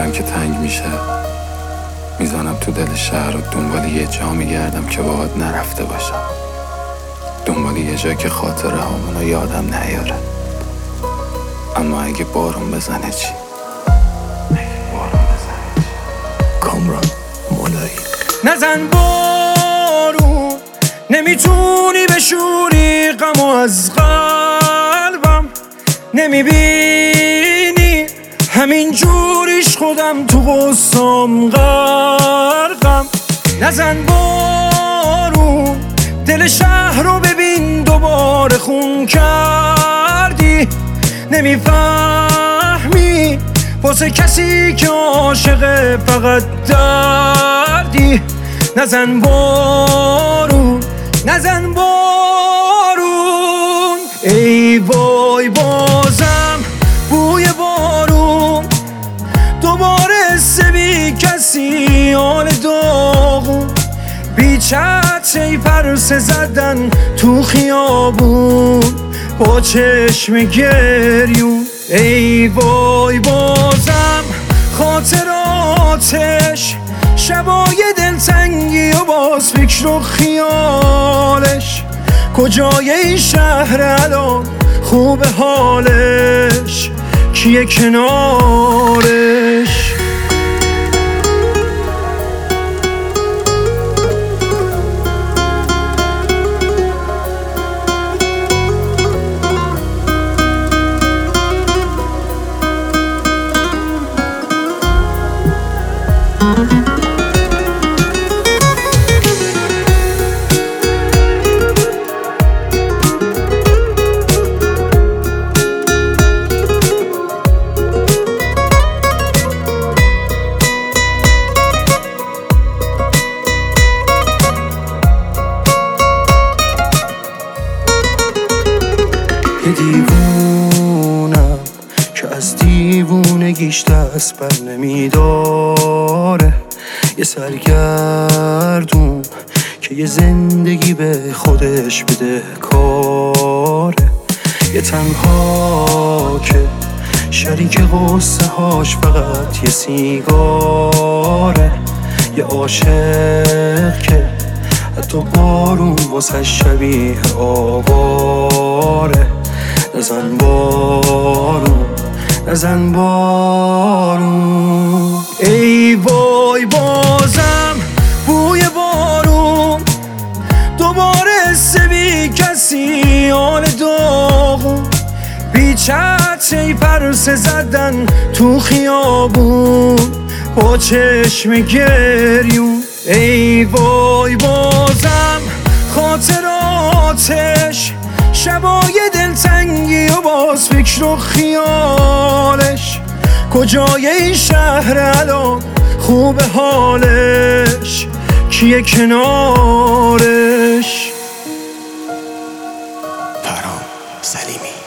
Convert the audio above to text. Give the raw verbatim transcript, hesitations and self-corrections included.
دلم که تنگ میشه میزنم تو دل شهر و دنبال یه جا میگردم که باهات نرفته باشم، دنبال یه جا که خاطره هامونو یادم نیاره. اما اگه بارون بزنه چی؟ بارون بزنه چی؟ کامران مولایی. نزن بارون، نمیتونی بشوری غمو از قلبم، نمیبینی همین جوریش خودم تو غصام غرقم. نزن بارون، دل شهر رو ببین دوباره خون کردی، نمیفهمی واسه کسی که عاشق فقط دردی. نزن بارون، نزن بارون، ای وای بازم بوی بارون، دوباره سبی کسی آن داغون، بی چتری پرسه زدن تو خیابون با چشم گریون. ای وای بازم خاطراتش، شبای دلتنگی و باز فکر و خیالش، کجای این شهر الان خوب حالش، کیه کنارش؟ یه دیوونم که از دیوونگیش دست بر نمیداره، یه سرگردون که یه زندگی به خودش بده کاره، یه تنها که شریک غصه هاش فقط یه سیگاره، یه عاشق که حتی بارون واسه شبیه آواره. نزن بارون، نزن بارون، ای وای بازم بوی بارون، دوباره سبی کسی آن داغون، بی چتری پرسه زدن تو خیابون با چشم گریون. ای وای بازم خاطراتش، شبای دلتنگی و باز فکر و خیالش، کجای این شهر الان خوب حالش، کیه کنارش؟ پرام سلیمی.